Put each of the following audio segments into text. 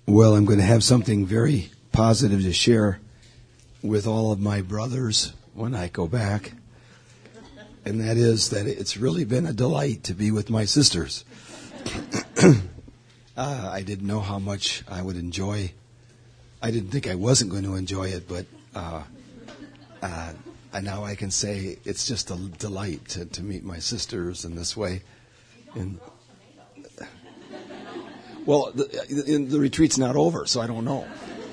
Well, I'm going to have something very positive to share with all of my brothers when I go back. And that is that it's really been a delight to be with my sisters. I didn't know how much I would enjoy. I didn't think I wasn't going to enjoy it, but now I can say it's just a delight to meet my sisters in this way. And well, the retreat's not over, so I don't know.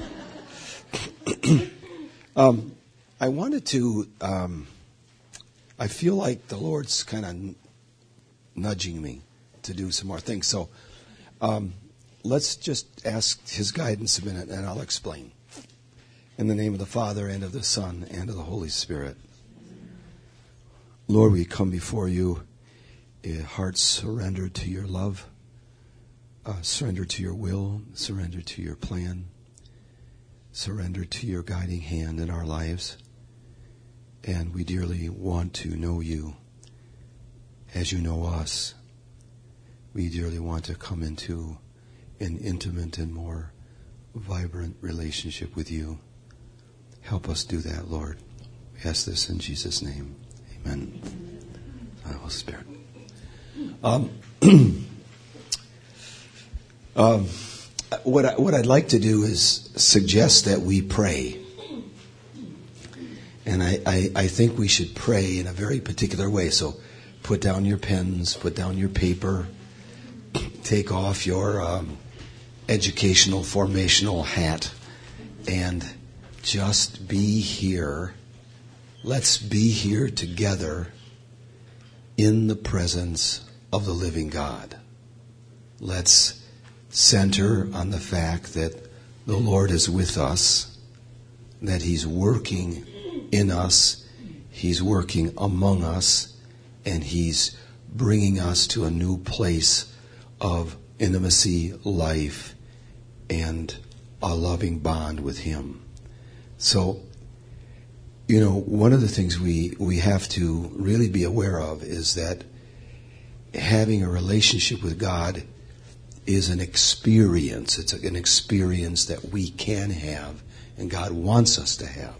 I wanted to, I feel like the Lord's kind of nudging me to do some more things. So let's just ask His guidance a minute, and I'll explain. In the name of the Father, and of the Son, and of the Holy Spirit. Lord, we come before you, hearts surrendered to your love. Surrender to your will, surrender to your plan, surrender to your guiding hand in our lives. And we dearly want to know you as you know us. We dearly want to come into an intimate and more vibrant relationship with you. Help us do that, Lord. We ask this in Jesus' name. Amen. Holy Spirit. What I'd like to do is suggest that we pray. And I think we should pray in a very particular way. So put down your pens, put down your paper, take off your educational, formational hat, and just be here. Let's be here together in the presence of the living God. Let's center on the fact that the Lord is with us, that He's working in us, He's working among us, and He's bringing us to a new place of intimacy, life, and a loving bond with Him. So, one of the things we have to really be aware of is that having a relationship with God is an experience. It's an experience that we can have, and God wants us to have.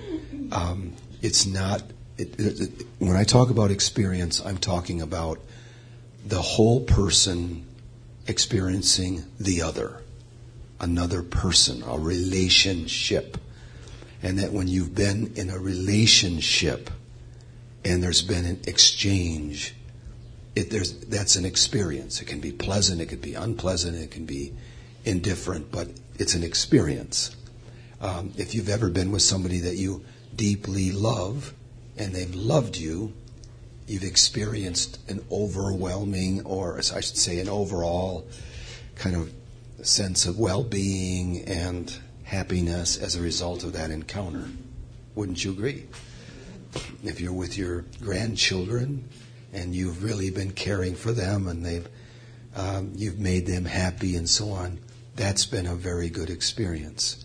It's not. When I talk about experience, I'm talking about the whole person experiencing the other, another person, a relationship, and that when you've been in a relationship and there's been an exchange. That's an experience. It can be pleasant, it can be unpleasant, it can be indifferent, but it's an experience. If you've ever been with somebody that you deeply love and they've loved you, you've experienced an overwhelming, or I should say an overall kind of sense of well-being and happiness as a result of that encounter. Wouldn't you agree? If you're with your grandchildren, and you've really been caring for them, and you've made them happy and so on, that's been a very good experience.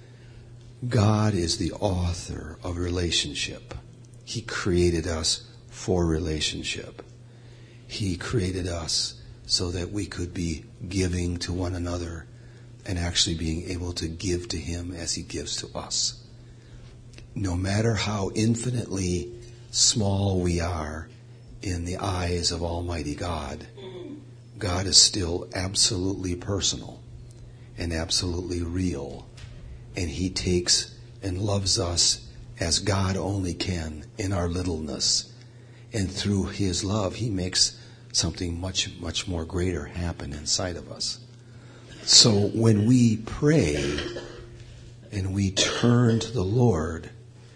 God is the author of relationship. He created us for relationship. He created us so that we could be giving to one another and actually being able to give to Him as He gives to us. No matter how infinitely small we are in the eyes of Almighty God, God is still absolutely personal and absolutely real. And He takes and loves us as God only can in our littleness. And through His love, He makes something much, much more greater happen inside of us. So when we pray and we turn to the Lord,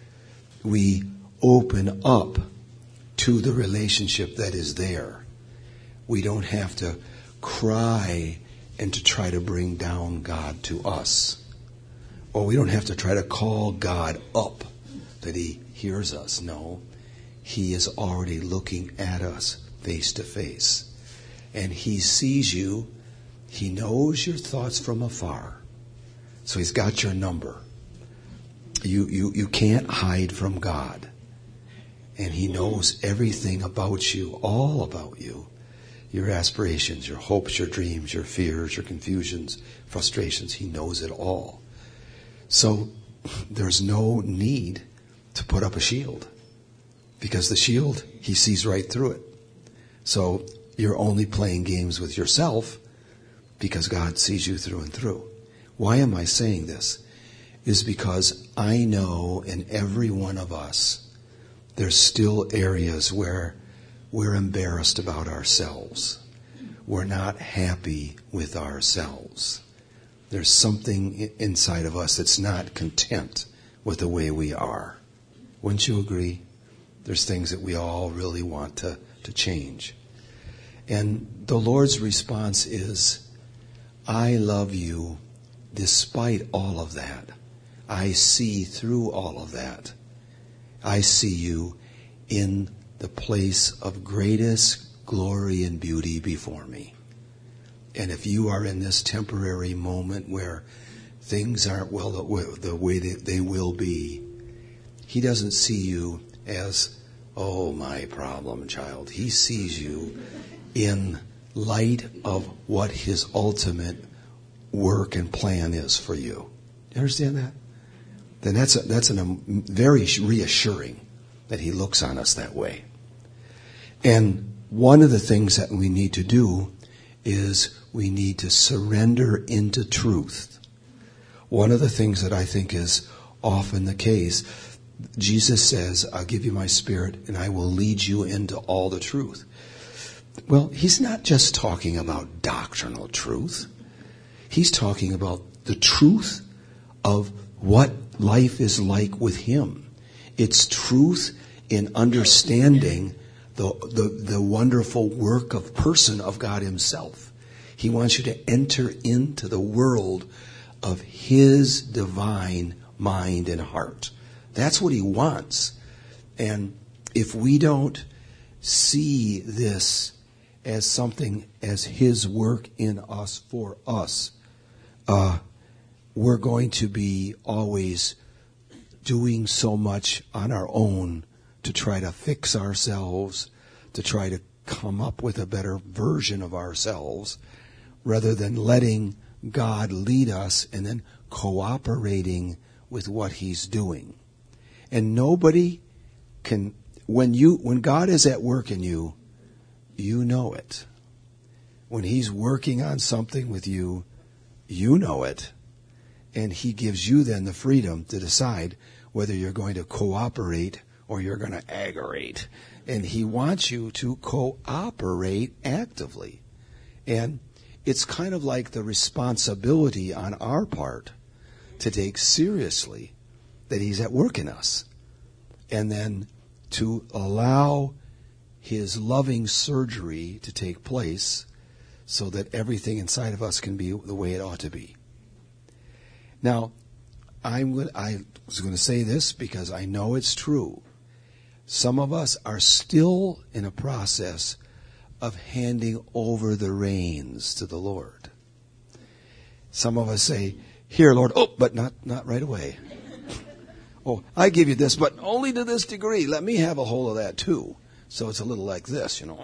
we open up to the relationship that is there. We don't have to cry and to try to bring down God to us. Or we don't have to try to call God up that He hears us. No, He is already looking at us face to face. And He sees you. He knows your thoughts from afar. So He's got your number. You can't hide from God. And He knows everything about you, all about you. your aspirations, your hopes, your dreams, your fears, your confusions, frustrations. He knows it all. So there's no need to put up a shield, because the shield, he sees right through it. So you're only playing games with yourself because God sees you through and through. Why am I saying this? Is because I know in every one of us, there's still areas where we're embarrassed about ourselves. We're not happy with ourselves. There's something inside of us that's not content with the way we are. Wouldn't you agree? There's things that we all really want to change. And the Lord's response is, I love you despite all of that. I see through all of that. I see you in the place of greatest glory and beauty before me. And if you are in this temporary moment where things aren't well the way they will be, he doesn't see you as, oh, my problem child. He sees you in light of what his ultimate work and plan is for you. You understand that? Then that's very reassuring that he looks on us that way. And one of the things that we need to do is we need to surrender into truth. One of the things that I think is often the case, Jesus says, I'll give you my Spirit and I will lead you into all the truth. Well, he's not just talking about doctrinal truth. He's talking about the truth of what life is like with him. It's truth in understanding the wonderful work of person of God himself. He wants you to enter into the world of his divine mind and heart. That's what he wants. And if we don't see this as something, as his work in us, for us, we're going to be always doing so much on our own to try to fix ourselves, to try to come up with a better version of ourselves, rather than letting God lead us and then cooperating with what he's doing. And nobody can, when God is at work in you, you know it. When he's working on something with you, you know it. And he gives you then the freedom to decide whether you're going to cooperate or you're going to aggravate. And he wants you to cooperate actively. And it's kind of like the responsibility on our part to take seriously that he's at work in us. And then to allow his loving surgery to take place so that everything inside of us can be the way it ought to be. Now, I was going to say this because I know it's true. Some of us are still in a process of handing over the reins to the Lord. Some of us say, here, Lord, but not right away. Oh, I give you this, but only to this degree. Let me have a hold of that too. So it's a little like this, And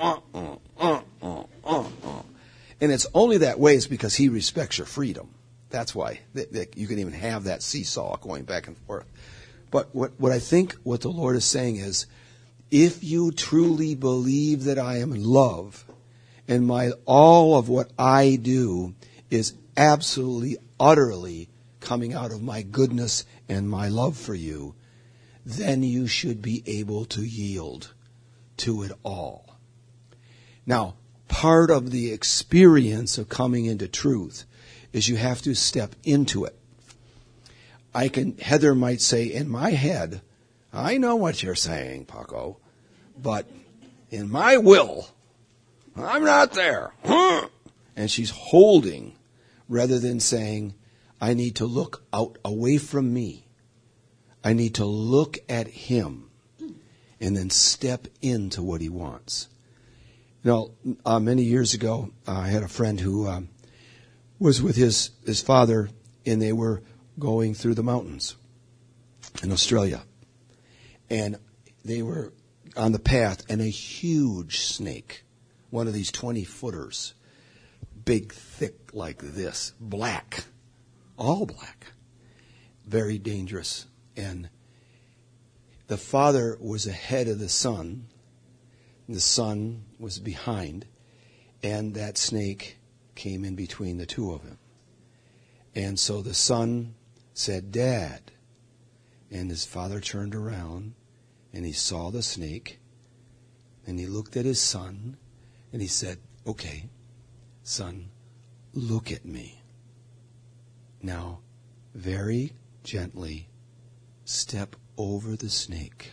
it's only that way is because he respects your freedom. That's why you can even have that seesaw going back and forth. But what I think what the Lord is saying is, if you truly believe that I am in love, and all of what I do is absolutely, utterly coming out of my goodness and my love for you, then you should be able to yield to it all. Now, part of the experience of coming into truth is you have to step into it. Heather might say, in my head, I know what you're saying, Paco, but in my will, I'm not there. And she's holding rather than saying, I need to look out away from me. I need to look at him and then step into what he wants. Many years ago, I had a friend who was with his father, and they were going through the mountains in Australia. And they were on the path, and a huge snake one of these 20-footers, big, thick like this, black, all black, very dangerous. And the Father was ahead of the Son. The Son was behind, and that snake came in between the two of them. And so the Son said, "Dad." And his father turned around, and he saw the snake, and he looked at his son, and he said, "Okay, son, look at me. Now, very gently step over the snake.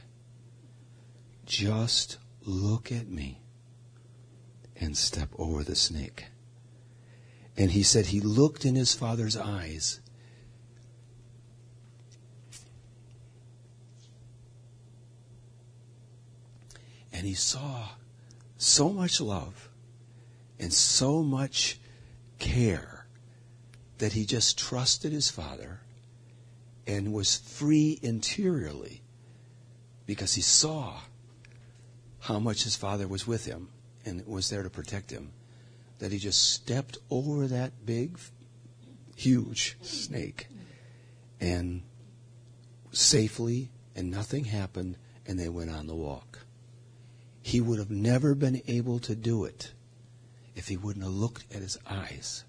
Just look at me and step over the snake." And he said he looked in his father's eyes, and he saw so much love and so much care that he just trusted his father and was free interiorly because he saw how much his father was with him and was there to protect him, that he just stepped over that big, huge snake and safely, and nothing happened, and they went on the walk. He would have never been able to do it if he wouldn't have looked at his eyes.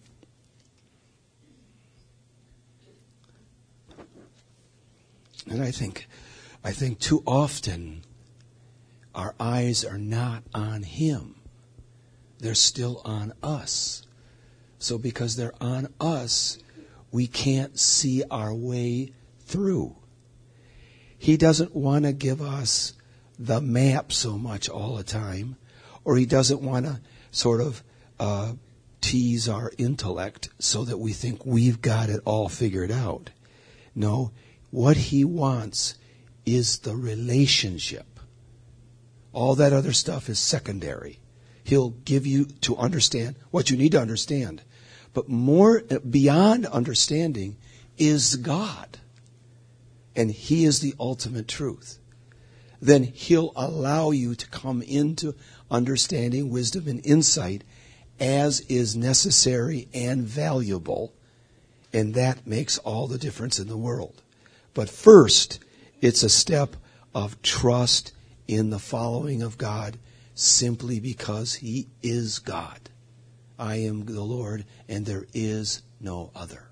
And I think too often our eyes are not on him. They're still on us. So because they're on us, we can't see our way through. He doesn't want to give us the map so much all the time, or he doesn't want to sort of tease our intellect so that we think we've got it all figured out. No, what he wants is the relationship. All that other stuff is secondary. He'll give you to understand what you need to understand. But more beyond understanding is God. And he is the ultimate truth. Then he'll allow you to come into understanding, wisdom, and insight as is necessary and valuable. And that makes all the difference in the world. But first, it's a step of trust in the following of God simply because he is God. I am the Lord, and there is no other.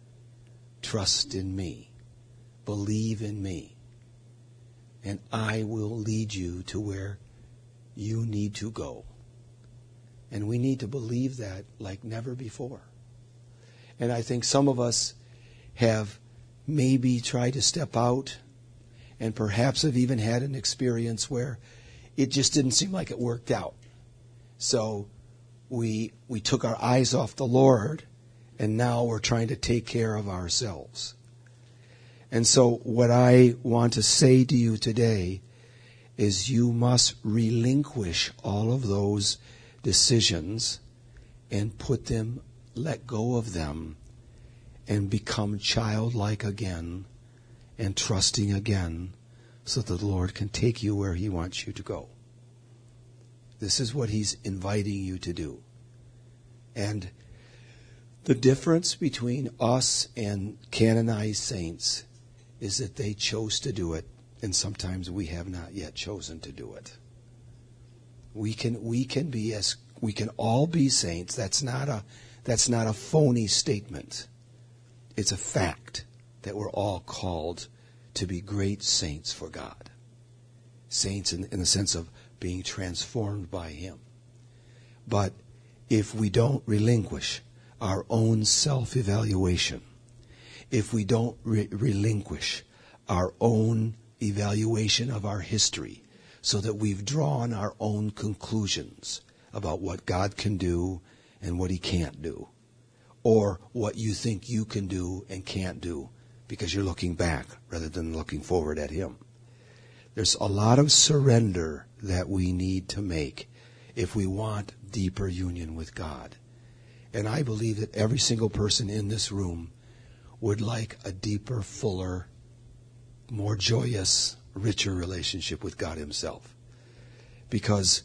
Trust in me. Believe in me. And I will lead you to where you need to go. And we need to believe that like never before. And I think some of us have maybe tried to step out and perhaps have even had an experience where it just didn't seem like it worked out. So we took our eyes off the Lord, and now we're trying to take care of ourselves. And so what I want to say to you today is you must relinquish all of those decisions and let go of them, and become childlike again and trusting again so that the Lord can take you where he wants you to go. This is what he's inviting you to do. And the difference between us and canonized saints is that they chose to do it, and sometimes we have not yet chosen to do it. We can all be saints. That's not a phony statement. It's a fact that we're all called to be great saints for God. Saints in the sense of being transformed by him. But if we don't relinquish our own self-evaluation, if we don't relinquish our own evaluation of our history so that we've drawn our own conclusions about what God can do and what he can't do, or what you think you can do and can't do because you're looking back rather than looking forward at him. There's a lot of surrender that we need to make if we want deeper union with God. And I believe that every single person in this room would like a deeper, fuller, more joyous, richer relationship with God himself. Because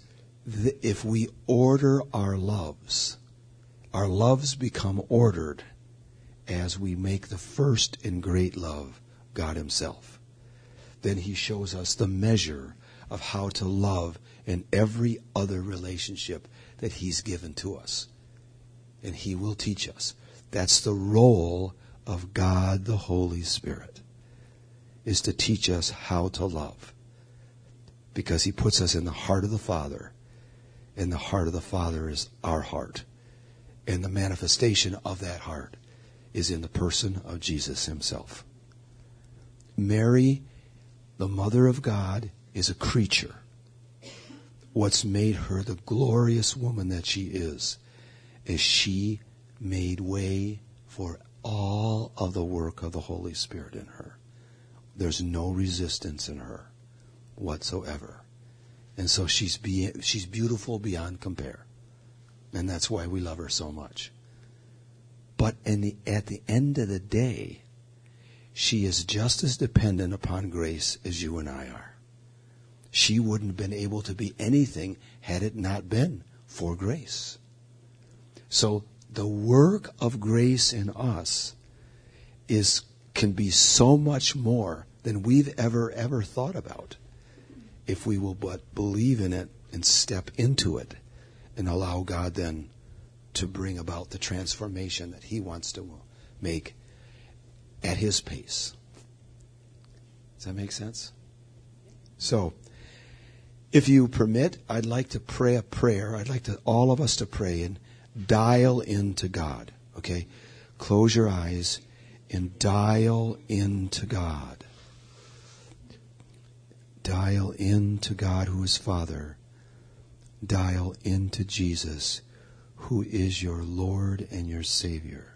if we order our loves become ordered as we make the first and great love God himself. Then he shows us the measure of how to love in every other relationship that he's given to us. And he will teach us. That's the role of God the Holy Spirit, is to teach us how to love. Because he puts us in the heart of the Father, and the heart of the Father is our heart. And the manifestation of that heart is in the person of Jesus himself. Mary, the mother of God, is a creature. What's made her the glorious woman that she is she made way for all of the work of the Holy Spirit in her. There's no resistance in her whatsoever. And so she's beautiful beyond compare. And that's why we love her so much. But at the end of the day, she is just as dependent upon grace as you and I are. She wouldn't have been able to be anything had it not been for grace. So the work of grace in us can be so much more than we've ever thought about, if we will but believe in it and step into it and allow God then to bring about the transformation that he wants to make at his pace. Does that make sense? So, if you permit, I'd like to pray a prayer. I'd like all of us to pray and dial into God. Okay? Close your eyes and dial into God. Dial into God who is Father. Dial into Jesus who is your Lord and your Savior.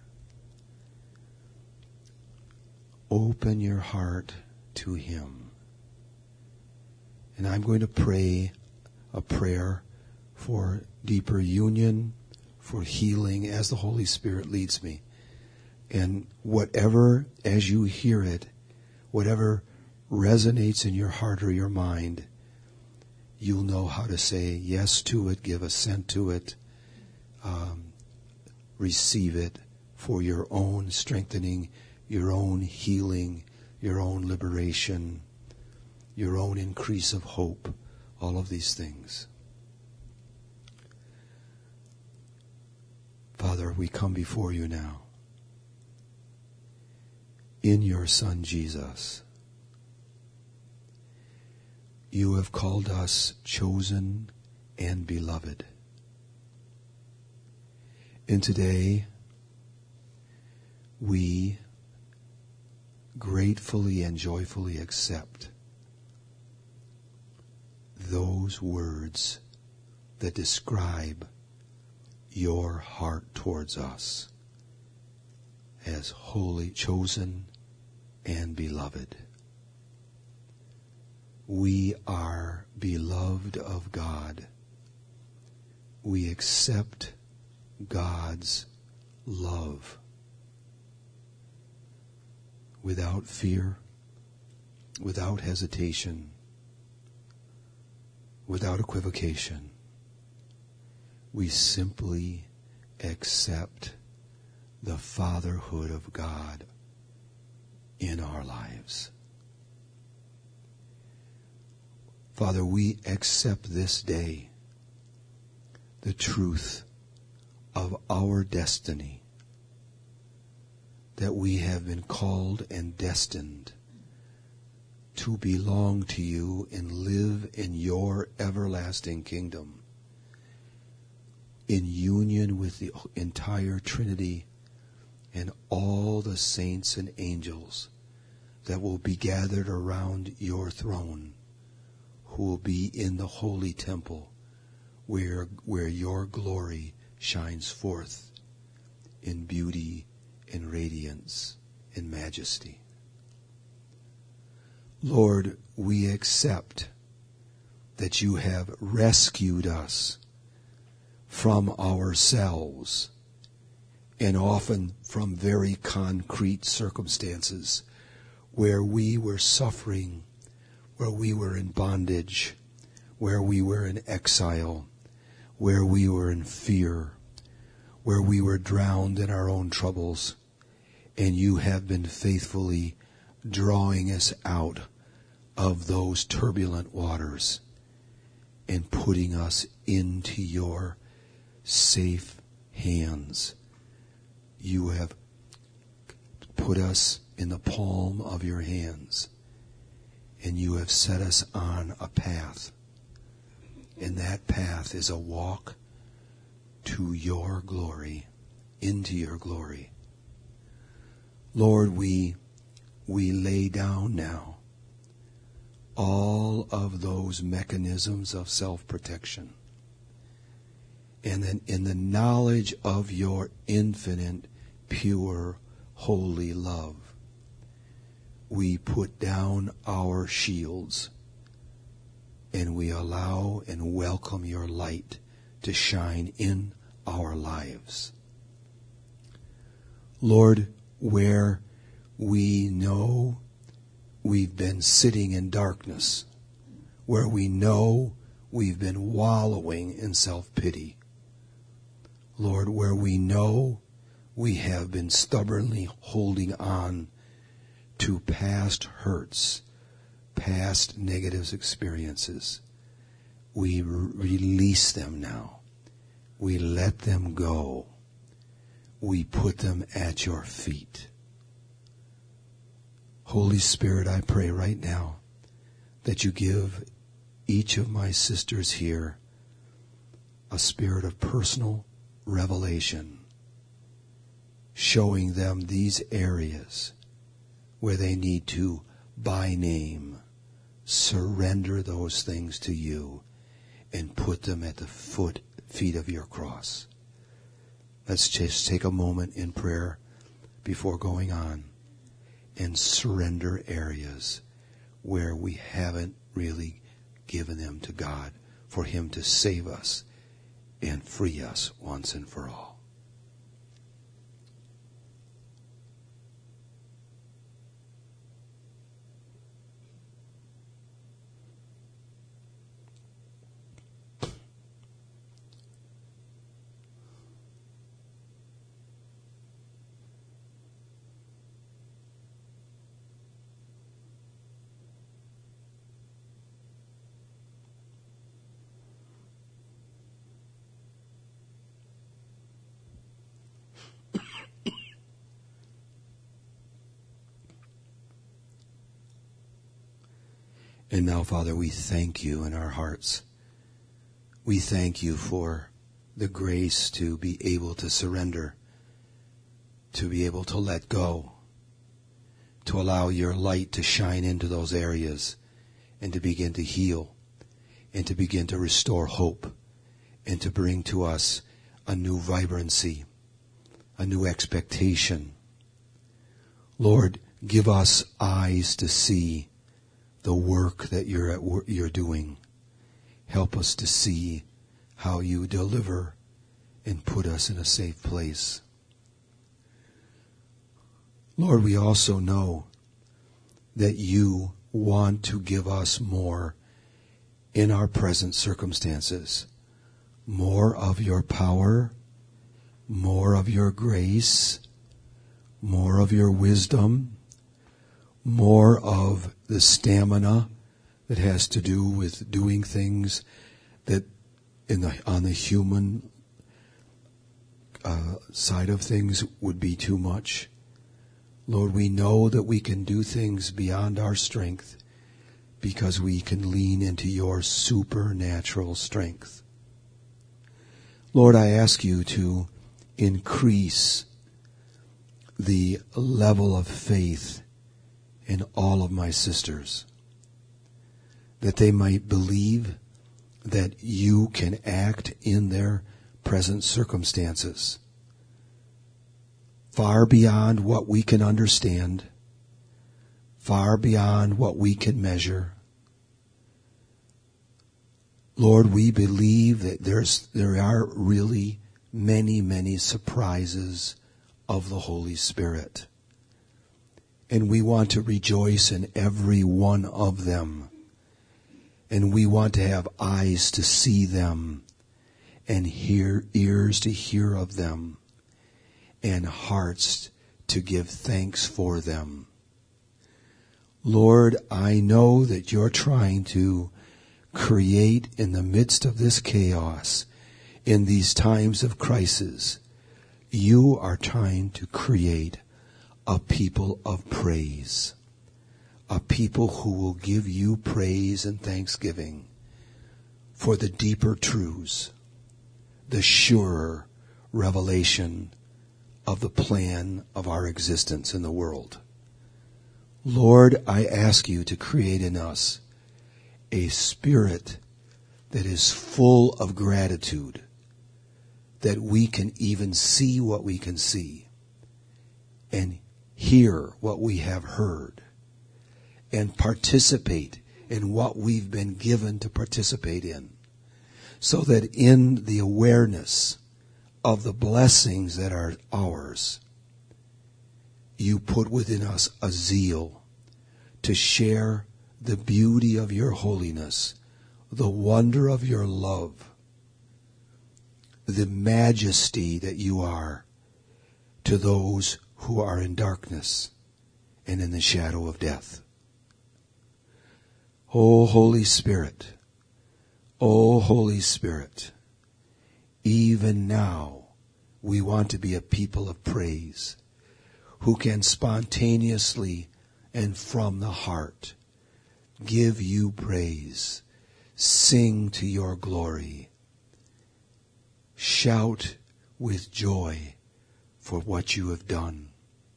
Open your heart to him. And I'm going to pray a prayer for deeper union, for healing as the Holy Spirit leads me. And whatever, as you hear it, whatever resonates in your heart or your mind, you'll know how to say yes to it, give assent to it, receive it for your own strengthening, your own healing, your own liberation, your own increase of hope, all of these things. Father, we come before you now in your Son Jesus. You have called us chosen and beloved. And today, we gratefully and joyfully accept those words that describe your heart towards us as holy, chosen, and beloved. We are beloved of God. We accept God's love without fear, without hesitation, without equivocation. We simply accept the fatherhood of God in our lives. Father, we accept this day the truth of our destiny, that we have been called and destined to belong to you and live in your everlasting kingdom, in union with the entire Trinity and all the saints and angels that will be gathered around your throne, who will be in the holy temple where your glory shines forth in beauty, in radiance, in majesty. Lord, we accept that you have rescued us from ourselves, and often from very concrete circumstances where we were suffering, where we were in bondage, where we were in exile, where we were in fear, where we were drowned in our own troubles, and you have been faithfully drawing us out of those turbulent waters and putting us into your safe hands. You have put us in the palm of your hands, and you have set us on a path. And that path is a walk to your glory, into your glory. Lord, we lay down now all of those mechanisms of self-protection. And then in the knowledge of your infinite, pure, holy love, we put down our shields and we allow and welcome your light to shine in our lives. Lord, where we know we've been sitting in darkness, where we know we've been wallowing in self-pity, Lord, where we know we have been stubbornly holding on to past hurts, past negative experiences, we release them now. We let them go. We put them at your feet. Holy Spirit, I pray right now that you give each of my sisters here a spirit of personal revelation, showing them these areas where they need to, by name, surrender those things to you and put them at the feet of your cross. Let's just take a moment in prayer before going on and surrender areas where we haven't really given them to God for him to save us and free us once and for all. And now, Father, we thank you in our hearts. We thank you for the grace to be able to surrender, to be able to let go, to allow your light to shine into those areas and to begin to heal and to begin to restore hope and to bring to us a new vibrancy, a new expectation. Lord, give us eyes to see the work that you're doing. Help us to see how you deliver and put us in a safe place. Lord, we also know that you want to give us more in our present circumstances. More of your power, more of your grace, more of your wisdom, more of the stamina that has to do with doing things that on the human side of things would be too much. Lord, we know that we can do things beyond our strength because we can lean into your supernatural strength. Lord, I ask you to increase the level of faith in all of my sisters, that they might believe that you can act in their present circumstances, far beyond what we can understand, far beyond what we can measure. Lord, we believe that there are really many, many surprises of the Holy Spirit. And we want to rejoice in every one of them. And we want to have eyes to see them and ears to hear of them, and hearts to give thanks for them. Lord, I know that you're trying to create in the midst of this chaos, in these times of crisis, you are trying to create a people of praise, a people who will give you praise and thanksgiving for the deeper truths, the surer revelation of the plan of our existence in the world. Lord, I ask you to create in us a spirit that is full of gratitude, that we can even see what we can see and hear what we have heard and participate in what we've been given to participate in, so that in the awareness of the blessings that are ours, you put within us a zeal to share the beauty of your holiness, the wonder of your love, the majesty that you are to those who are in darkness and in the shadow of death. O Holy Spirit, O Holy Spirit, even now we want to be a people of praise who can spontaneously and from the heart give you praise, sing to your glory, shout with joy for what you have done.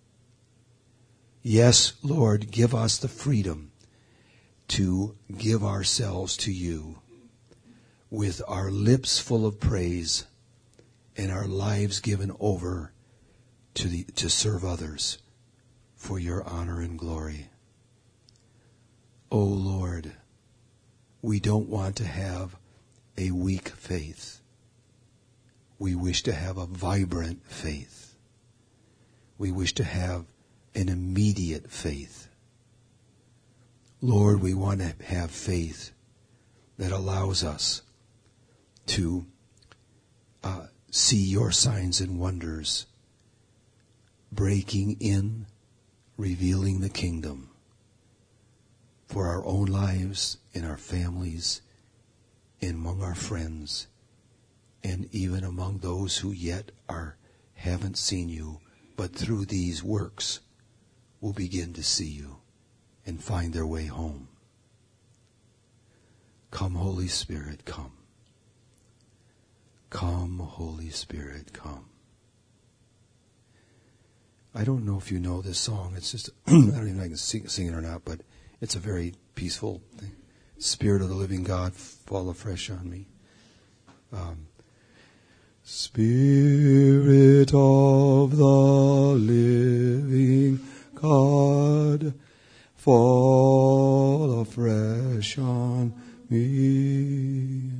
Yes, Lord, give us the freedom to give ourselves to you with our lips full of praise and our lives given over to serve others for your honor and glory. O Lord, we don't want to have a weak faith. We wish to have a vibrant faith. We wish to have an immediate faith. Lord, we want to have faith that allows us to see your signs and wonders breaking in, revealing the kingdom for our own lives, in our families, and among our friends, and even among those who yet haven't seen you, but through these works will begin to see you and find their way home. Come, Holy Spirit, come. Come, Holy Spirit, come. I don't know if you know this song. It's just, I don't even know if I can sing it or not, but it's a very peaceful thing. Spirit of the living God, fall afresh on me. Spirit of the living God, fall afresh on me.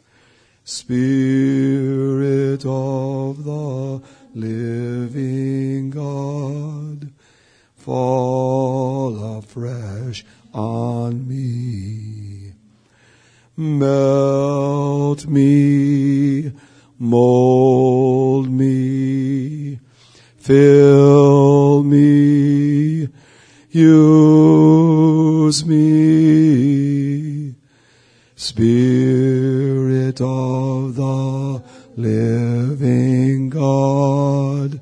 Spirit of the living God, fall afresh on me. Melt me, mold me, fill me, use me. Spirit of the living God,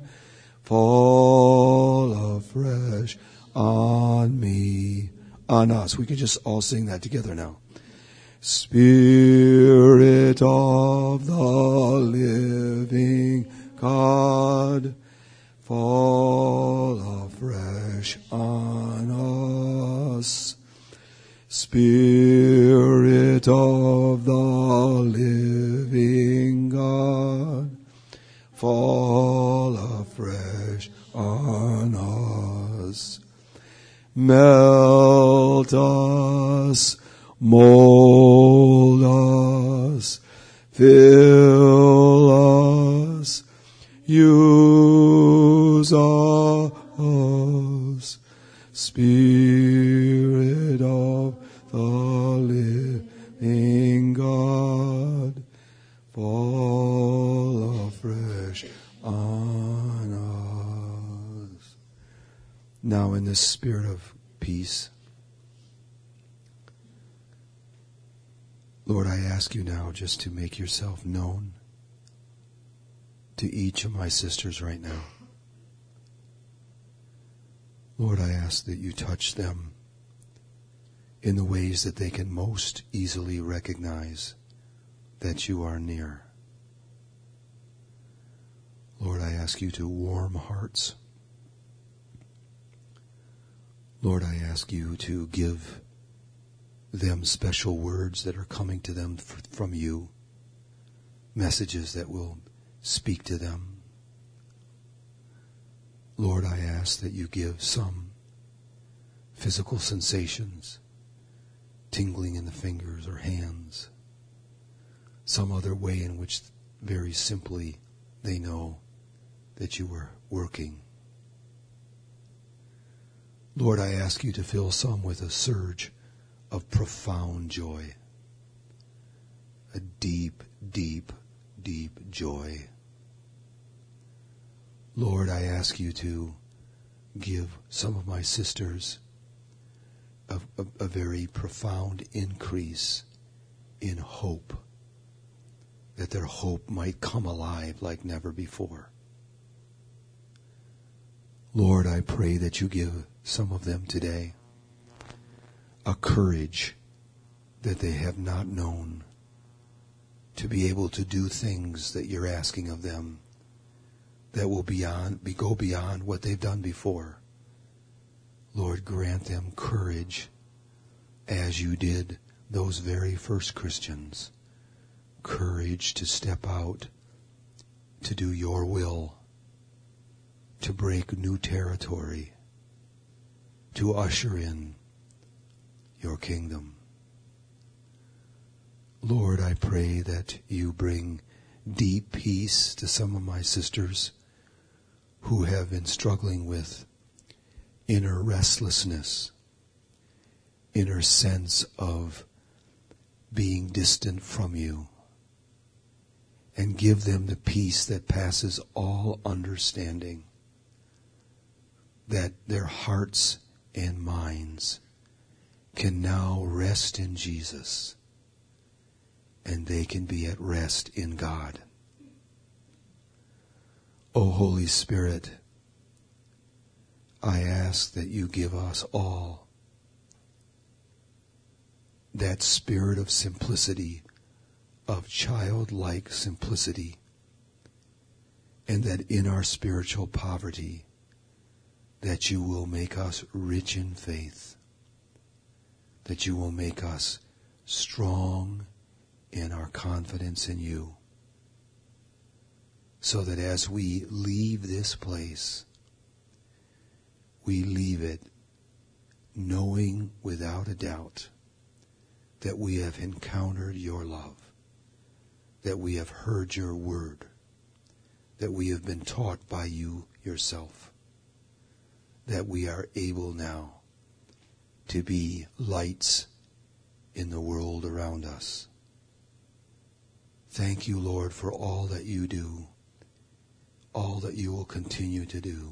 fall afresh on me. On us. We could just all sing that together now. Spirit of the living God, fall afresh on us. Spirit of the living God, fall afresh on us. Melt us, mold us, fill us, use us. Spirit of the living God, fall Now in this spirit of peace, Lord, I ask you now just to make yourself known to each of my sisters right now. Lord, I ask that you touch them in the ways that they can most easily recognize that you are near. Lord, I ask you to warm hearts. Lord, I ask you to give them special words that are coming to them from you, messages that will speak to them. Lord, I ask that you give some physical sensations, tingling in the fingers or hands, some other way in which very simply they know that you were working. Lord, I ask you to fill some with a surge of profound joy, a deep, deep, deep joy. Lord, I ask you to give some of my sisters a very profound increase in hope, that their hope might come alive like never before. Lord, I pray that you give some of them today a courage that they have not known to be able to do things that you're asking of them that will go beyond what they've done before. Lord, grant them courage as you did those very first Christians. Courage to step out, to do your will, to break new territory, to usher in your kingdom. Lord, I pray that you bring deep peace to some of my sisters who have been struggling with inner restlessness, inner sense of being distant from you, and give them the peace that passes all understanding, that their hearts and minds can now rest in Jesus, and they can be at rest in God. O Holy Spirit, I ask that you give us all that spirit of simplicity, of childlike simplicity, and that in our spiritual poverty, that you will make us rich in faith, that you will make us strong in our confidence in you, so that as we leave this place, we leave it knowing without a doubt that we have encountered your love, that we have heard your word, that we have been taught by you yourself, that we are able now to be lights in the world around us. Thank you, Lord, for all that you do, all that you will continue to do.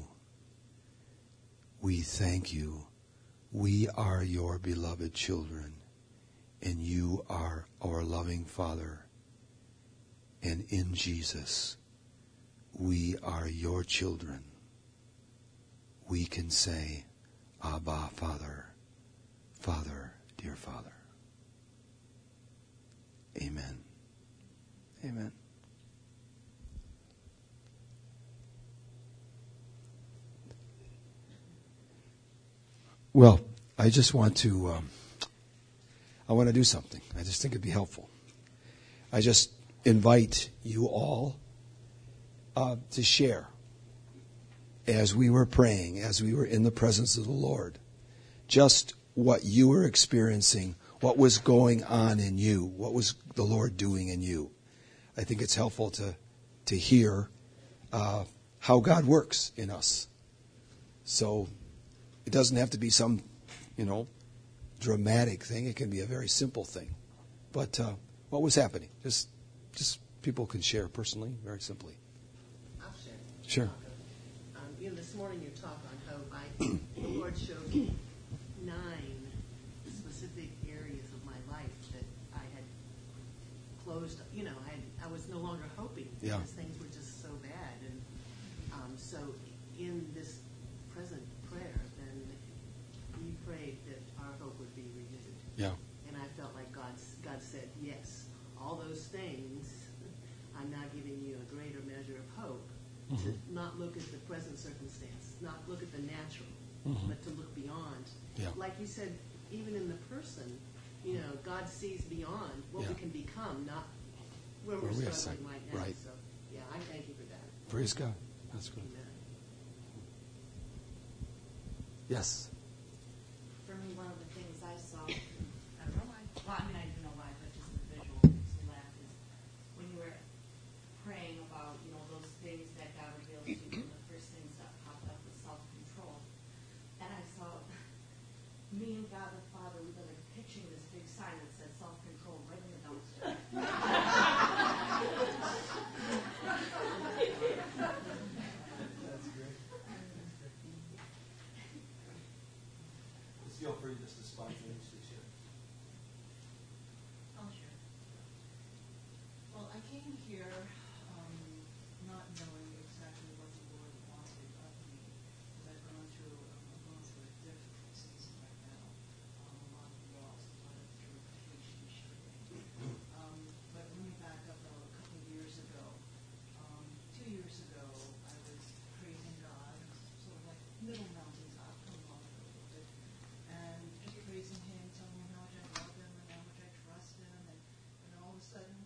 We thank you. We are your beloved children, and you are our loving Father. And in Jesus, we are your children. We can say, Abba, Father, Father, dear Father. Amen. Amen. Well, I just want to, do something. I just think it'd be helpful. I just invite you all to share as we were praying, as we were in the presence of the Lord, just what you were experiencing, what was going on in you, what was the Lord doing in you. I think it's helpful to hear how God works in us. So it doesn't have to be some, dramatic thing. It can be a very simple thing. But what was happening? Just people can share personally, very simply. I'll share. Sure. This morning you talked on how the Lord showed me 9 specific areas of my life that I had closed. I was no longer hoping because things were just so bad. And so in this present prayer, then we prayed that our hope would be renewed. Yeah. And I felt like God said, yes, all those things, I'm now giving you a greater measure of hope. To not look at the present circumstance, not look at the natural, but to look beyond. Yeah. Like you said, even in the person, God sees beyond what we can become, not where we're struggling right now. Right. So, yeah, I thank you for that. Praise God. That's good. Amen. Yes. For me, one of the things I saw, I don't know why, well, I mean, I do know why, but just the visual makes me laugh, is when you were praying about, those things that God reveals to you, and the first things that popped up was self-control. And I saw me and God the Father, we were like pitching this big sign that said self-control right in the dumpster. That's great. Let's feel free just to spontaneously share. Oh, sure. Well, I came here not knowing exactly what the Lord wanted of me, because I'm going through a difficult season right now. A lot of loss, a lot of purification, shedding. But let me back up a couple of years ago. 2 years ago, I was praising God, sort of like middle mountaintop, come along a little bit, and just praising Him, telling Him how much I love Him and how much I trust Him, and all of a sudden,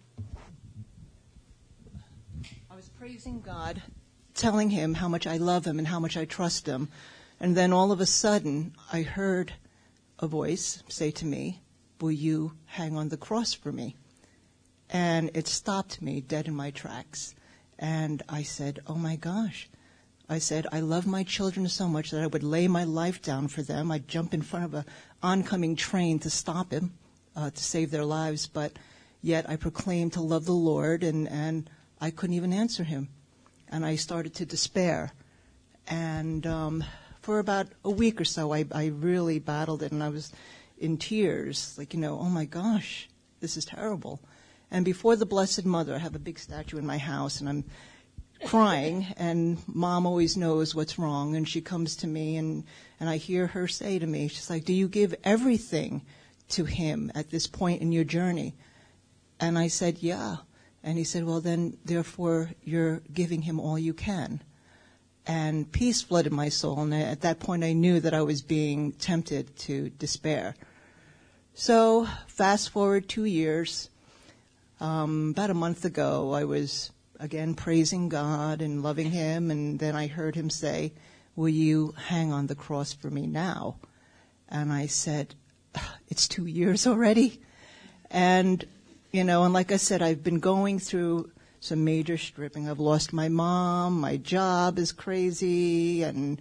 I was praising God, telling Him how much I love Him and how much I trust Him, and then all of a sudden, I heard a voice say to me, "Will you hang on the cross for me?" And it stopped me dead in my tracks. And I said, oh my gosh. I said, I love my children so much that I would lay my life down for them. I'd jump in front of an oncoming train to stop him, to save their lives. But yet I proclaimed to love the Lord, and I couldn't even answer him. And I started to despair. And for about a week or so, I really battled it, and I was in tears, like, oh my gosh, this is terrible. And before the Blessed Mother, I have a big statue in my house, and I'm crying, and Mom always knows what's wrong, and she comes to me, and I hear her say to me, she's like, do you give everything to Him at this point in your journey? And I said, yeah. And he said, well, then, therefore, you're giving Him all you can. And peace flooded my soul, and at that point I knew that I was being tempted to despair. So, fast forward 2 years. About a month ago, I was again praising God and loving Him, and then I heard Him say, will you hang on the cross for me now? And I said, it's 2 years already? And, and like I said, I've been going through some major stripping. I've lost my mom, my job is crazy, and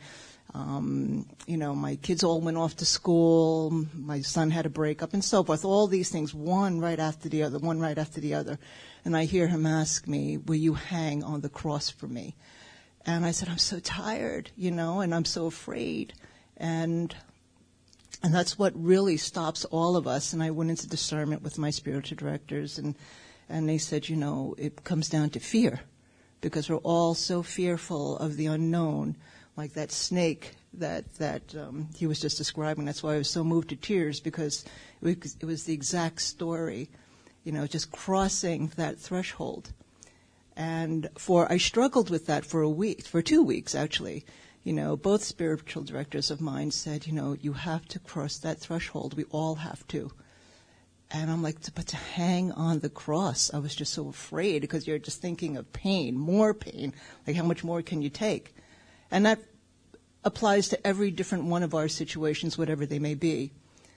my kids all went off to school, my son had a breakup, and so forth. All these things, one right after the other. And I hear him ask me, will you hang on the cross for me? And I said, I'm so tired, and I'm so afraid. And that's what really stops all of us. And I went into discernment with my spiritual directors, and they said, it comes down to fear, because we're all so fearful of the unknown. Like that snake that he was just describing. That's why I was so moved to tears, because it was the exact story, just crossing that threshold. And I struggled with that for 2 weeks actually. Both spiritual directors of mine said, you have to cross that threshold. We all have to. And I'm like, but to hang on the cross, I was just so afraid, because you're just thinking of pain, more pain. Like, how much more can you take? And that applies to every different one of our situations, whatever they may be.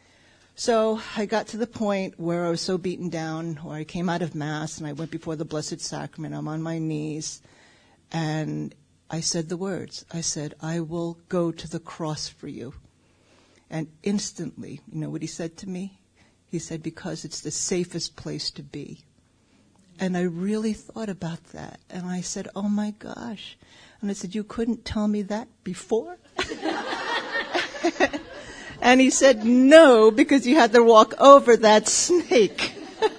So I got to the point where I was so beaten down, where I came out of Mass and I went before the Blessed Sacrament. I'm on my knees, and I said the words. I said, I will go to the cross for you. And instantly, what he said to me? He said, because it's the safest place to be. And I really thought about that. And I said, oh my gosh. And I said, you couldn't tell me that before? And he said, no, because you had to walk over that snake.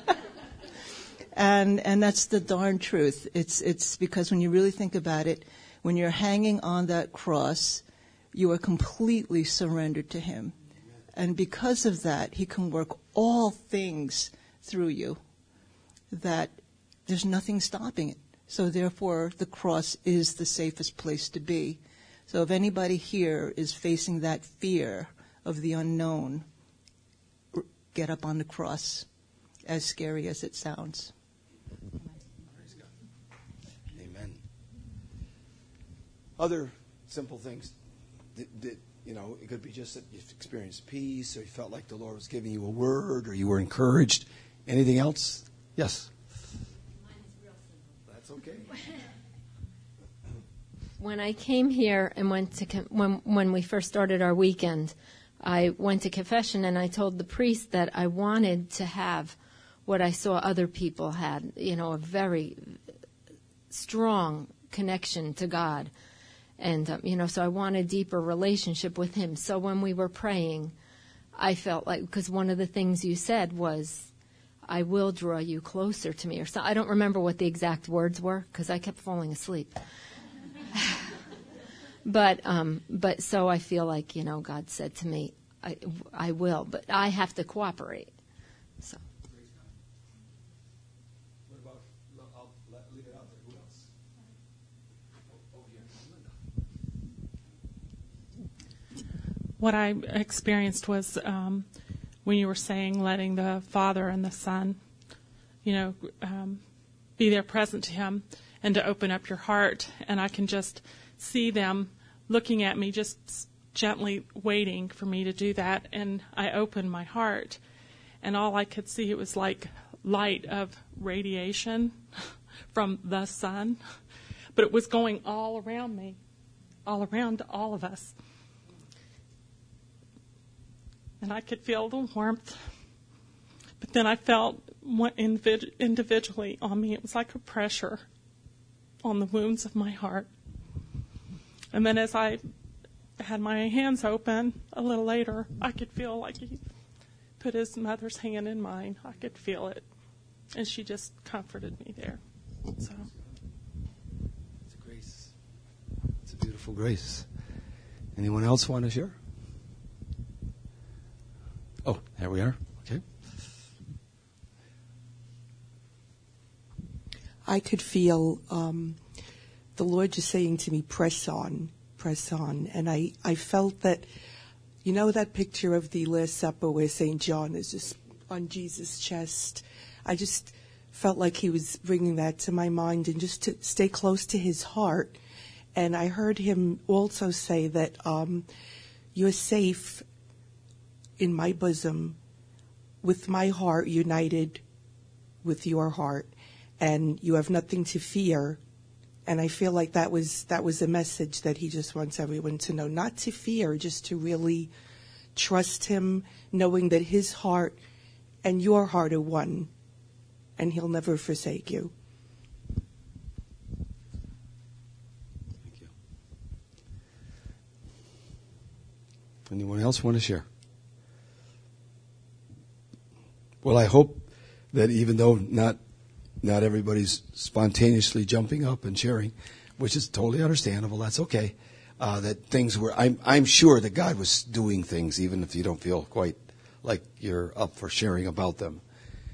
And that's the darn truth. It's because when you really think about it, when you're hanging on that cross, you are completely surrendered to him. And because of that, he can work all things through you, that there's nothing stopping it. So therefore, the cross is the safest place to be. So if anybody here is facing that fear of the unknown, get up on the cross, as scary as it sounds. Praise God. Amen. Other simple things. It could be just that you've experienced peace, or you felt like the Lord was giving you a word, or you were encouraged. Anything else? Yes. Mine is real simple. That's okay. When I came here and went to when we first started our weekend, I went to confession and I told the priest that I wanted to have what I saw other people had, a very strong connection to God. And, so I want a deeper relationship with him. So when we were praying, I felt like, because one of the things you said was, I will draw you closer to me. Or so, I don't remember what the exact words were, because I kept falling asleep. But so I feel like, God said to me, I will, but I have to cooperate. So. What about, I'll leave it out there. Who else? Over here. Linda. What I experienced was when you were saying letting the Father and the Son, be there present to him and to open up your heart. And I can just see them looking at me, just gently waiting for me to do that. And I opened my heart, and all I could see, it was like light of radiation from the sun. But it was going all around me, all around all of us. And I could feel the warmth. But then I felt individually on me, it was like a pressure on the wounds of my heart. And then as I had my hands open a little later, I could feel like he put his mother's hand in mine. I could feel it. And she just comforted me there. So It's a grace. It's a beautiful grace. Anyone else want to share? Oh, there we are. Okay. I could feel the Lord just saying to me, press on. And I felt that, that picture of the Last Supper where St. John is just on Jesus' chest. I just felt like he was bringing that to my mind, and just to stay close to his heart. And I heard him also say that you're safe in my bosom, with my heart united with your heart, and you have nothing to fear. And I feel like that was a message that he just wants everyone to know, not to fear, just to really trust him, knowing that his heart and your heart are one, and he'll never forsake you. Thank you. Anyone else want to share? Well, I hope that even though not everybody's spontaneously jumping up and sharing, which is totally understandable, that's okay, that things were, I'm sure that God was doing things, even if you don't feel quite like you're up for sharing about them.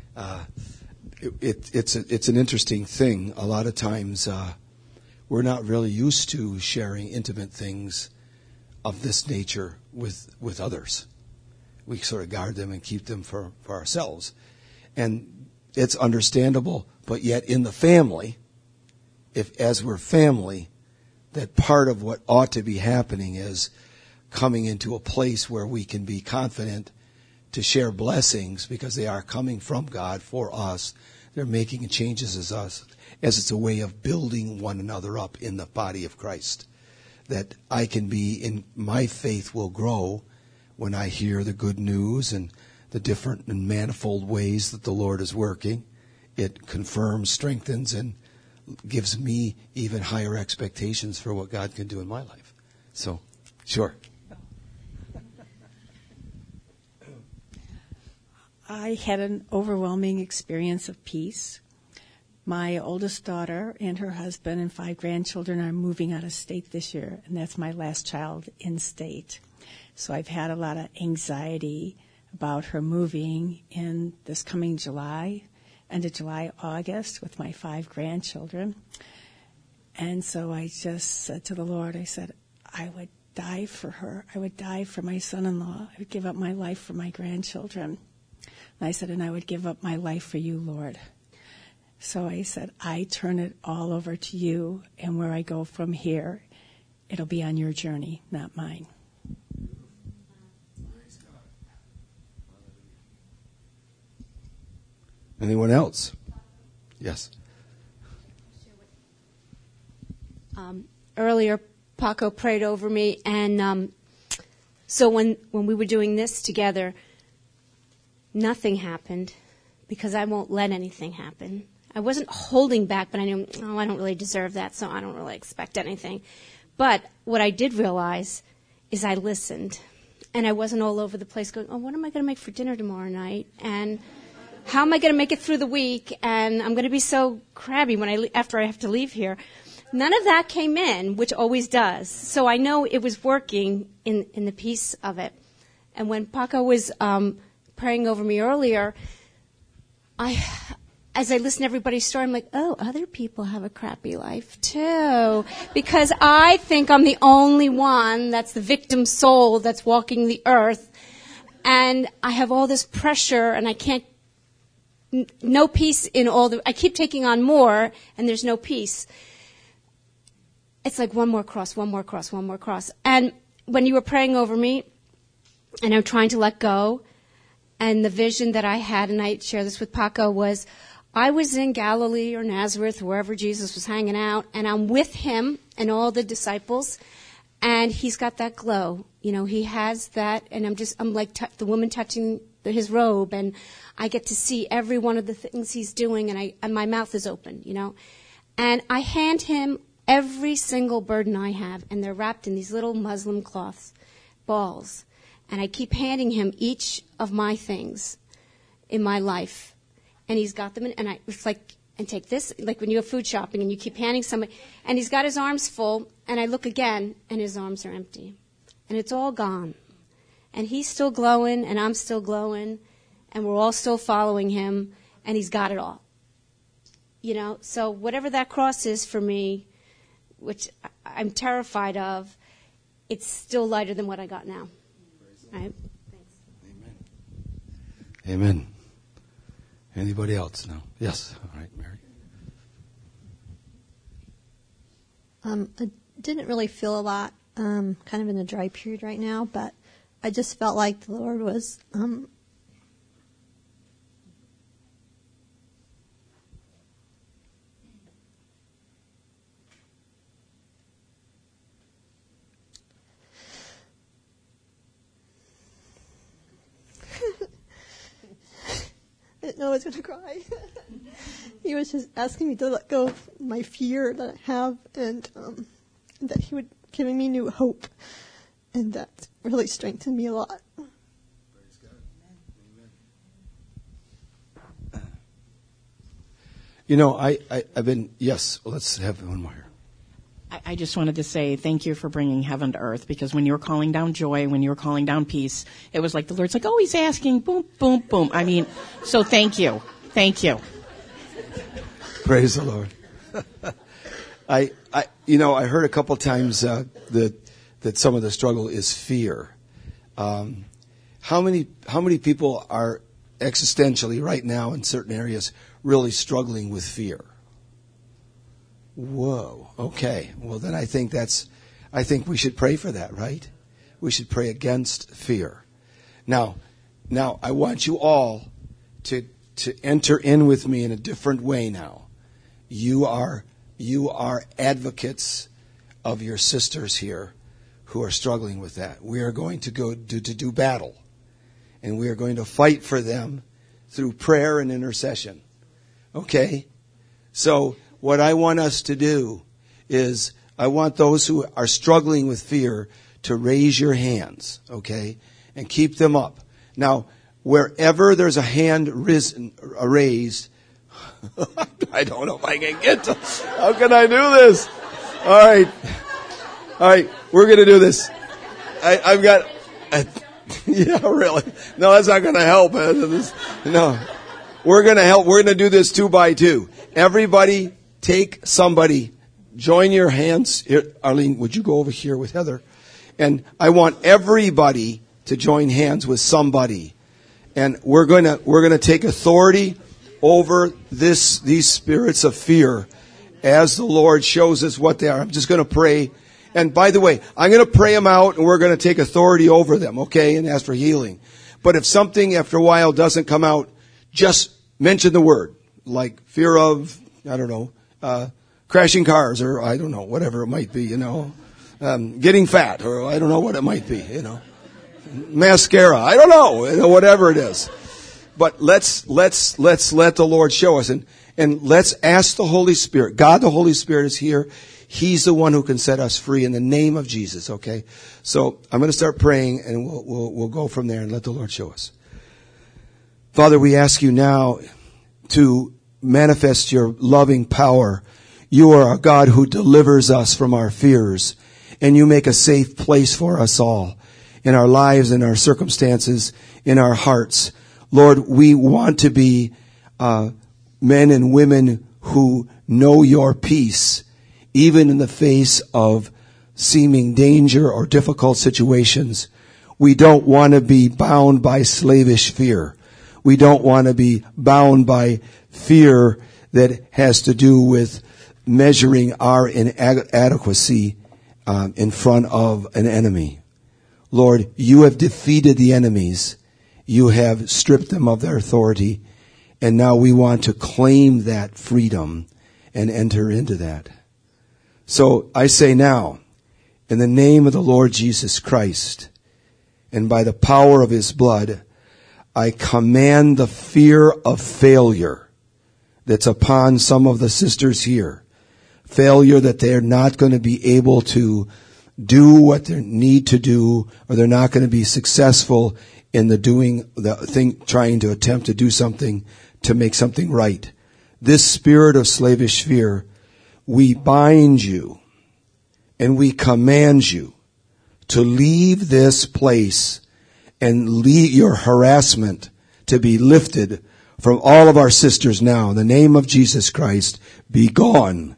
It's an interesting thing. A lot of times we're not really used to sharing intimate things of this nature with others. We sort of guard them and keep them for ourselves. And it's understandable, but yet in the family, as we're family, that part of what ought to be happening is coming into a place where we can be confident to share blessings because they are coming from God for us. They're making changes as us, as it's a way of building one another up in the body of Christ. That I can be my faith will grow when I hear the good news and the different and manifold ways that the Lord is working. It confirms, strengthens, and gives me even higher expectations for what God can do in my life. So, sure. I had an overwhelming experience of peace. My oldest daughter and her husband and 5 grandchildren are moving out of state this year, and that's my last child in state. So I've had a lot of anxiety about her moving in this coming July, end of July, August, with my 5 grandchildren. And so I just said to the Lord, I said, I would die for her. I would die for my son-in-law. I would give up my life for my grandchildren. And I said, and I would give up my life for you, Lord. So I said, I turn it all over to you, and where I go from here, it'll be on your journey, not mine. Anyone else? Yes. Earlier, Paco prayed over me, and so when we were doing this together, nothing happened because I won't let anything happen. I wasn't holding back, but I knew, I don't really deserve that, so I don't really expect anything. But what I did realize is I listened, and I wasn't all over the place going, what am I going to make for dinner tomorrow night? And how am I going to make it through the week? And I'm going to be so crabby after I have to leave here. None of that came in, which always does. So I know it was working in the peace of it. And when Paco was praying over me earlier, as I listened to everybody's story, I'm like, other people have a crappy life too. Because I think I'm the only one that's the victim soul that's walking the earth. And I have all this pressure, and I can't, no peace in I keep taking on more, and there's no peace. It's like one more cross, one more cross, one more cross. And when you were praying over me, and I'm trying to let go, and the vision that I had, and I share this with Paco, was I was in Galilee or Nazareth, wherever Jesus was hanging out, and I'm with him and all the disciples, and he's got that glow. You know, he has that, and I'm like the woman touching his robe, and I get to see every one of the things he's doing, and my mouth is open, you know. And I hand him every single burden I have, and they're wrapped in these little muslin cloths, balls. And I keep handing him each of my things in my life. And he's got them, and it's like, and take this, like when you go food shopping and you keep handing somebody, and he's got his arms full, and I look again, and his arms are empty. And it's all gone. And he's still glowing, and I'm still glowing, and we're all still following him, and he's got it all. You know, so whatever that cross is for me, which I'm terrified of, it's still lighter than what I got now. Right? Thanks. Amen. Amen. Anybody else? No. Yes. All right, Mary. I didn't really feel a lot, kind of in a dry period right now, but I just felt like the Lord was I didn't know I was going to cry. He was just asking me to let go of my fear that I have, and that he would giving me new hope, and that really strengthened me a lot. Praise God. Amen. You know, I've been, yes, well, let's have one more here. I just wanted to say thank you for bringing heaven to earth, because when you were calling down joy, when you were calling down peace, it was like the Lord's like, oh, he's asking, boom, boom, boom. I mean, so thank you. Thank you. Praise the Lord. I heard a couple times that some of the struggle is fear. How many people are existentially right now in certain areas really struggling with fear? Whoa. Okay. Well, then I think we should pray for that, right? We should pray against fear. Now I want you all to enter in with me in a different way now. You are advocates of your sisters here who are struggling with that. We are going to go to do battle, and we are going to fight for them through prayer and intercession. Okay? So what I want us to do is I want those who are struggling with fear to raise your hands, okay, and keep them up. Now, wherever there's a hand raised, I don't know if I can get to, how can I do this? All right, we're going to do this. I've got, yeah, really. No, that's not going to help. No, we're going to help. We're going to do this 2 by 2. Everybody take somebody, join your hands. Here, Arlene, would you go over here with Heather? And I want everybody to join hands with somebody. And we're going to take authority over these spirits of fear as the Lord shows us what they are. I'm just going to pray. And by the way, I'm going to pray them out and we're going to take authority over them, okay, and ask for healing. But if something after a while doesn't come out, just mention the word, like fear of, I don't know, crashing cars, or I don't know, whatever it might be, getting fat, or I don't know what it might be, mascara, I don't know, whatever it is. But let's let the Lord show us, and let's ask the Holy Spirit. God, the Holy Spirit is here. He's the one who can set us free in the name of Jesus. Okay, so I'm going to start praying, and we'll go from there and let the Lord show us. Father, we ask you now to manifest your loving power. You are a God who delivers us from our fears, and you make a safe place for us all in our lives, in our circumstances, in our hearts. Lord, we want to be men and women who know your peace, even in the face of seeming danger or difficult situations. We don't want to be bound by slavish fear. We don't want to be bound by fear that has to do with measuring our inadequacy in front of an enemy. Lord, you have defeated the enemies. You have stripped them of their authority. And now we want to claim that freedom and enter into that. So I say now, in the name of the Lord Jesus Christ, and by the power of his blood, I command the fear of failure that's upon some of the sisters here. Failure that they're not going to be able to do what they need to do, or they're not going to be successful in trying to attempt to do something to make something right. This spirit of slavish fear, we bind you and we command you to leave this place and leave your harassment to be lifted from all of our sisters now. In the name of Jesus Christ, be gone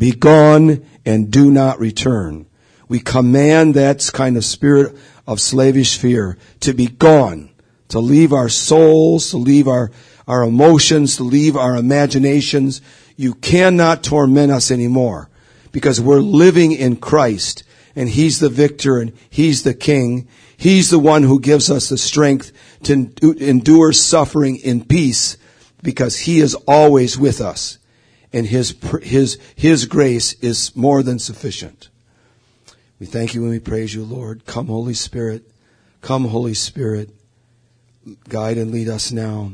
and do not return. We command that kind of spirit of slavish fear to be gone, to leave our souls, to leave our emotions, to leave our imaginations. You cannot torment us anymore because we're living in Christ, and he's the victor and he's the king. He's the one who gives us the strength to endure suffering in peace because he is always with us, and his grace is more than sufficient. We thank you and we praise you, Lord. Come, Holy Spirit. Come, Holy Spirit. Guide and lead us now.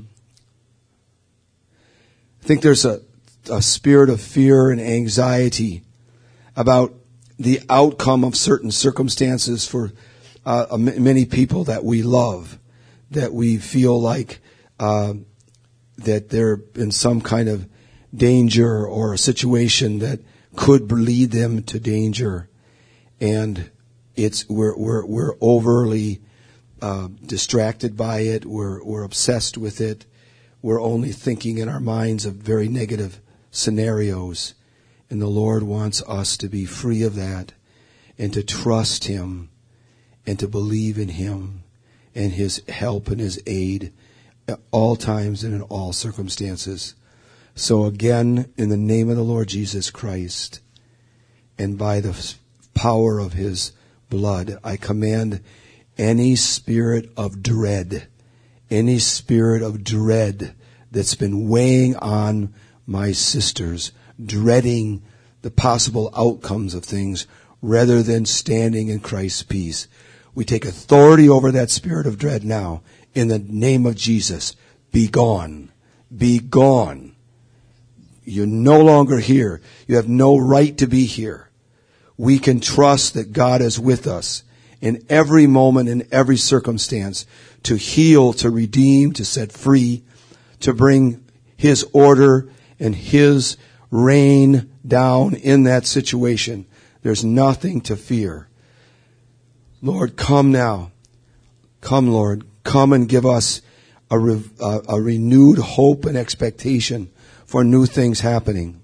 I think there's a spirit of fear and anxiety about the outcome of certain circumstances for many people that we love, that we feel like that they're in some kind of danger or a situation that could lead them to danger. And we're overly distracted by it. We're obsessed with it. We're only thinking in our minds of very negative scenarios. And the Lord wants us to be free of that and to trust him and to believe in him and his help and his aid at all times and in all circumstances. So again, in the name of the Lord Jesus Christ and by the power of his blood, I command any spirit of dread that's been weighing on my sisters, dreading the possible outcomes of things rather than standing in Christ's peace. We take authority over that spirit of dread now in the name of Jesus. Be gone. Be gone. You're no longer here. You have no right to be here. We can trust that God is with us in every moment, in every circumstance, to heal, to redeem, to set free, to bring His order and His reign down in that situation. There's nothing to fear. Lord, come now. Come, Lord. Come and give us a renewed hope and expectation for new things happening.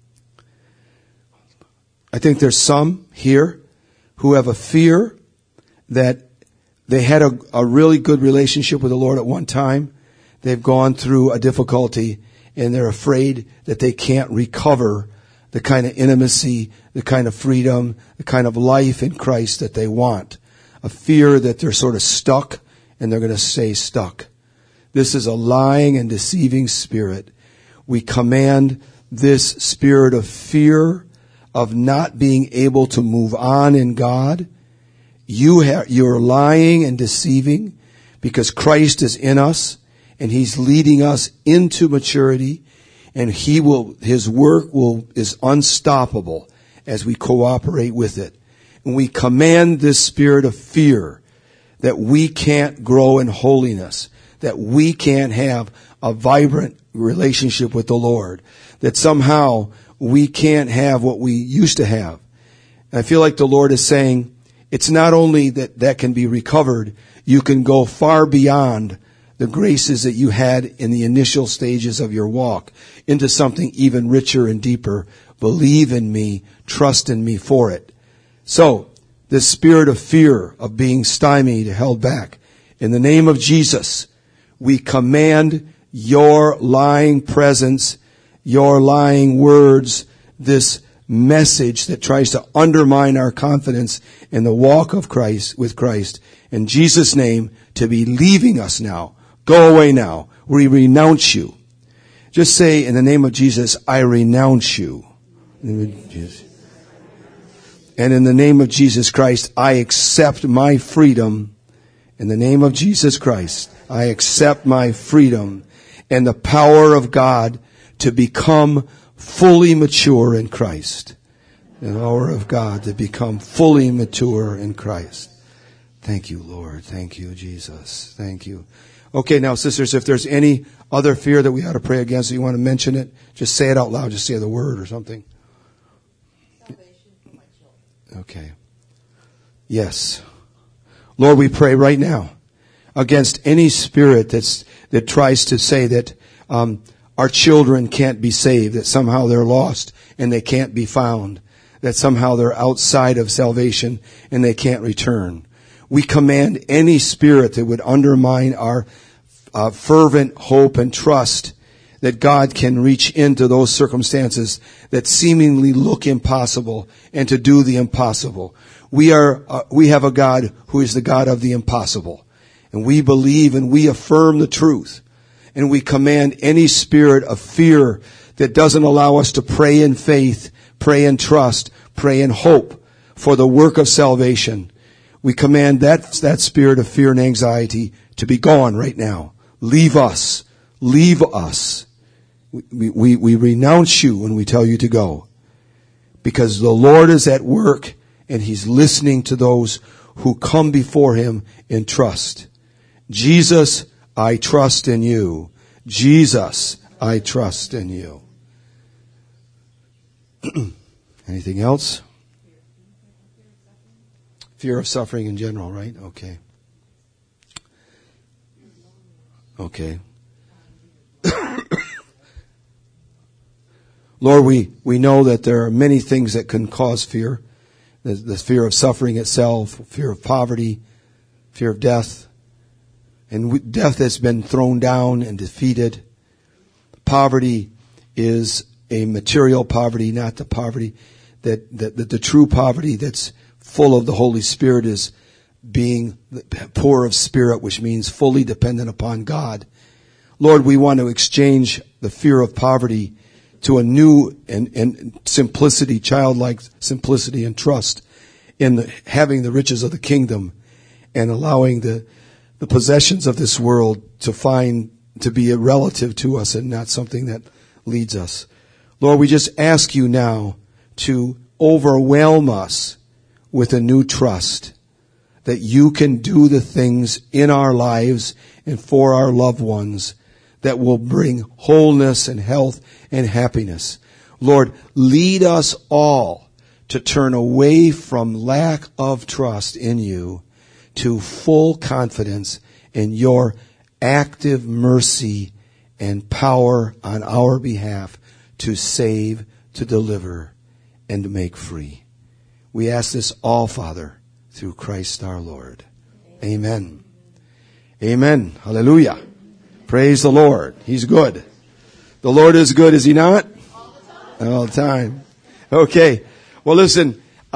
I think there's some here who have a fear that they had a really good relationship with the Lord at one time. They've gone through a difficulty and they're afraid that they can't recover the kind of intimacy, the kind of freedom, the kind of life in Christ that they want. A fear that they're sort of stuck and they're going to stay stuck. This is a lying and deceiving spirit. We command this spirit of fear, of not being able to move on in God. You're lying and deceiving because Christ is in us and He's leading us into maturity, and His work is unstoppable as we cooperate with it. And we command this spirit of fear that we can't grow in holiness, that we can't have a vibrant relationship with the Lord, that somehow we can't have what we used to have. And I feel like the Lord is saying, it's not only that can be recovered, you can go far beyond the graces that you had in the initial stages of your walk into something even richer and deeper. Believe in me, trust in me for it. So, this spirit of fear, of being stymied, held back, in the name of Jesus, we command your lying presence, your lying words, this message that tries to undermine our confidence in the walk of Christ, with Christ, in Jesus' name, to be leaving us now. Go away now. We renounce you. Just say, in the name of Jesus, I renounce you. In the name of Jesus. And in the name of Jesus Christ, I accept my freedom. In the name of Jesus Christ, I accept my freedom and the power of God to become fully mature in Christ. The power of God to become fully mature in Christ. Thank you, Lord. Thank you, Jesus. Thank you. Okay, now, sisters, if there's any other fear that we ought to pray against, or you want to mention it, just say it out loud. Just say the word or something. Okay. Yes. Lord, we pray right now against any spirit that tries to say that our children can't be saved, that somehow they're lost and they can't be found, that somehow they're outside of salvation and they can't return. We command any spirit that would undermine our fervent hope and trust that God can reach into those circumstances that seemingly look impossible and to do the impossible. We have a God who is the God of the impossible. And we believe and we affirm the truth. And we command any spirit of fear that doesn't allow us to pray in faith, pray in trust, pray in hope for the work of salvation. We command that spirit of fear and anxiety to be gone right now. Leave us. Leave us. We renounce you when we tell you to go. Because the Lord is at work and He's listening to those who come before Him in trust. Jesus, I trust in you. Jesus, I trust in you. Anything else? Fear of suffering in general, right? Okay. Okay. Lord, we know that there are many things that can cause fear. The fear of suffering itself, fear of poverty, fear of death. And death has been thrown down and defeated. Poverty is a material poverty, not the poverty that the true poverty that's full of the Holy Spirit is being poor of spirit, which means fully dependent upon God. Lord, we want to exchange the fear of poverty to a new and simplicity, childlike simplicity and trust in having the riches of the kingdom and allowing the possessions of this world to be a relative to us and not something that leads us. Lord, we just ask you now to overwhelm us with a new trust, that you can do the things in our lives and for our loved ones that will bring wholeness and health and happiness. Lord, lead us all to turn away from lack of trust in you to full confidence in your active mercy and power on our behalf to save, to deliver, and to make free. We ask this all, Father, through Christ our Lord. Amen. Amen. Hallelujah. Praise the Lord. He's good. The Lord is good, is He not? All the time. Okay. Well, listen,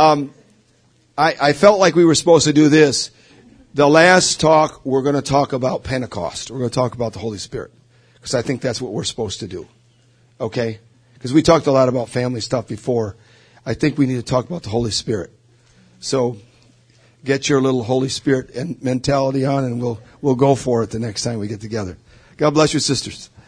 I felt like we were supposed to do this. The last talk, we're going to talk about Pentecost. We're going to talk about the Holy Spirit. Because I think that's what we're supposed to do. Okay? Because we talked a lot about family stuff before. I think we need to talk about the Holy Spirit. So get your little Holy Spirit and mentality on, and we'll go for it the next time we get together. God bless you, sisters.